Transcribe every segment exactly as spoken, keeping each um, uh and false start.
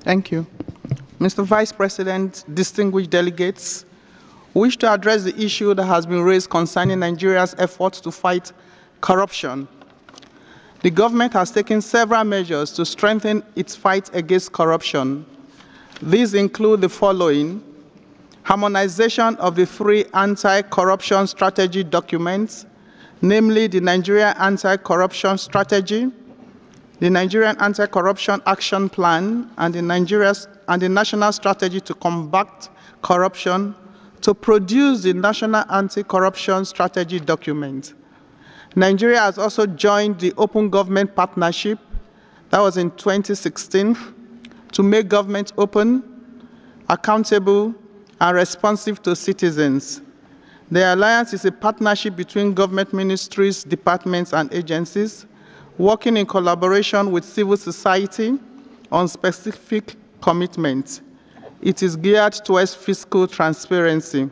Thank you. Mister Vice President, distinguished delegates, we wish to address the issue that has been raised concerning Nigeria's efforts to fight corruption. The government has taken several measures to strengthen its fight against corruption. These include the following: harmonization of the three anti-corruption strategy documents, namely the Nigeria Anti-Corruption Strategy, the Nigerian Anti-Corruption Action Plan, and the, Nigeria's, and the National Strategy to Combat Corruption, to produce the National Anti-Corruption Strategy document. Nigeria has also joined the Open Government Partnership, that was in twenty sixteen, to make government open, accountable, and responsive to citizens. The alliance is a partnership between government ministries, departments, and agencies, working in collaboration with civil society on specific commitments. It is geared towards fiscal transparency.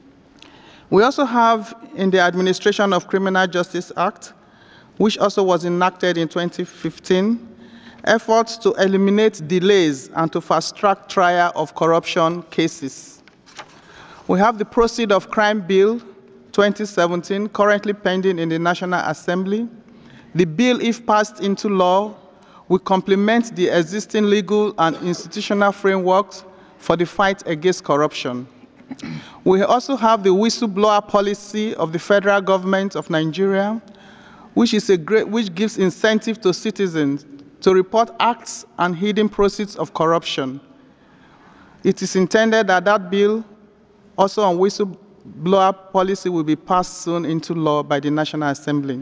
We also have in the Administration of Criminal Justice Act, which also was enacted in twenty fifteen, efforts to eliminate delays and to fast-track trial of corruption cases. We have the Proceeds of Crime Bill twenty seventeen, currently pending in the National Assembly. The bill, if passed into law, will complement the existing legal and institutional frameworks for the fight against corruption. We also have the whistleblower policy of the federal government of Nigeria, which, is a great, which gives incentive to citizens to report acts and hidden proceeds of corruption. It is intended that that bill, also on whistleblower policy, will be passed soon into law by the National Assembly.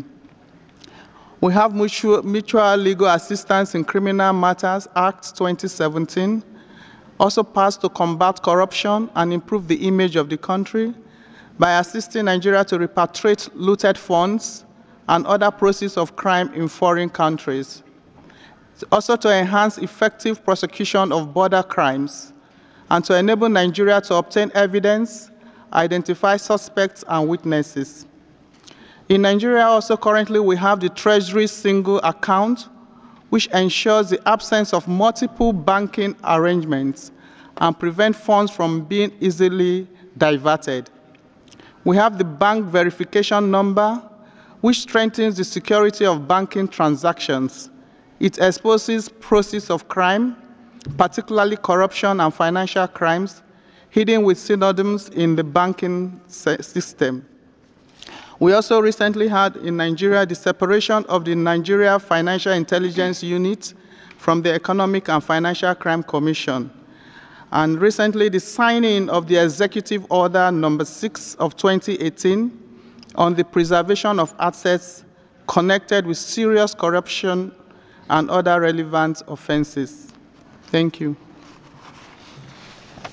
We have Mutual, Mutual Legal Assistance in Criminal Matters Act twenty seventeen, also passed to combat corruption and improve the image of the country by assisting Nigeria to repatriate looted funds and other proceeds of crime in foreign countries. Also to enhance effective prosecution of border crimes and to enable Nigeria to obtain evidence, identify suspects and witnesses. In Nigeria also currently we have the Treasury Single Account, which ensures the absence of multiple banking arrangements and prevent funds from being easily diverted. We have the Bank Verification Number, which strengthens the security of banking transactions. It exposes proceeds of crime, particularly corruption and financial crimes, hidden with synonyms in the banking system. We also recently had in Nigeria the separation of the Nigeria Financial Intelligence Unit from the Economic and Financial Crime Commission. And recently the signing of the Executive Order number six of twenty eighteen on the preservation of assets connected with serious corruption and other relevant offenses. Thank you.